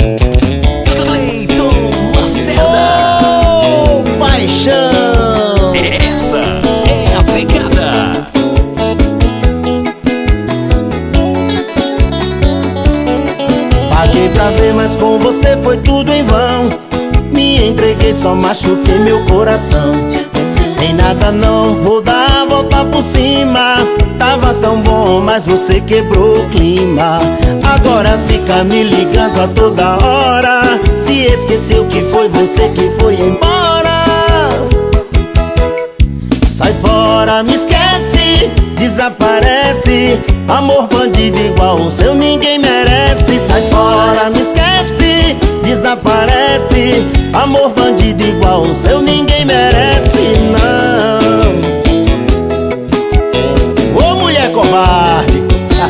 Cleiton Lacerda. Oh, paixão! Essa é a pegada. Paguei pra ver, mas com você foi tudo em vão. Me entreguei, só machuquei meu coração. Tem nada não, vou dar a volta por cima. Tava tão bom, mas você quebrou o clima. Agora fica me ligando a toda hora. Se esqueceu que foi você que foi embora. Sai fora, me esquece, desaparece. Amor bandido igual o seu ninguém merece. Sai fora, me esquece, desaparece. Amor bandido igual o seu ninguém merece, não. Ô mulher covarde.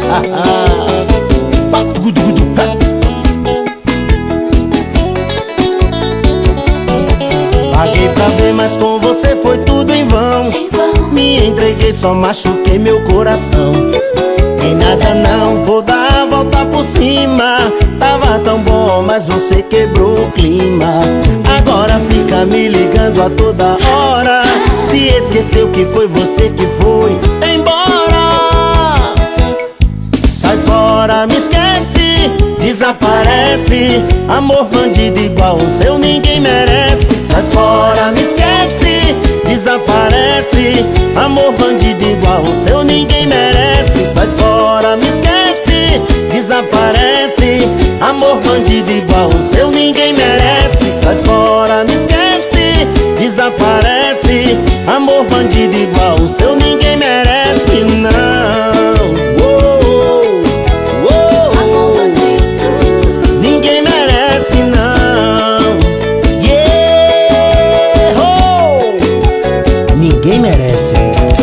Paguei pra ver, mas com você foi tudo em vão. Me entreguei, só machuquei meu coração. Tem nada não, vou dar a volta por cima. Tava tão bom, mas você quebrou o clima. Agora fica me ligando a toda hora. Se esqueceu que foi você que foi embora. Sai fora, me esquece, desaparece. Amor bandido igual o seu ninguém merece. Sai fora, me esquece, desaparece. Amor bandido igual o seu ninguém merece. Sai fora, me esquece, desaparece. Amor bandido igual o seu ninguém merece. Sai fora, me esquece, desaparece. Amor bandido igual o seu ninguém merece, não. Ninguém merece, não. Yeah! Oh! Ninguém merece.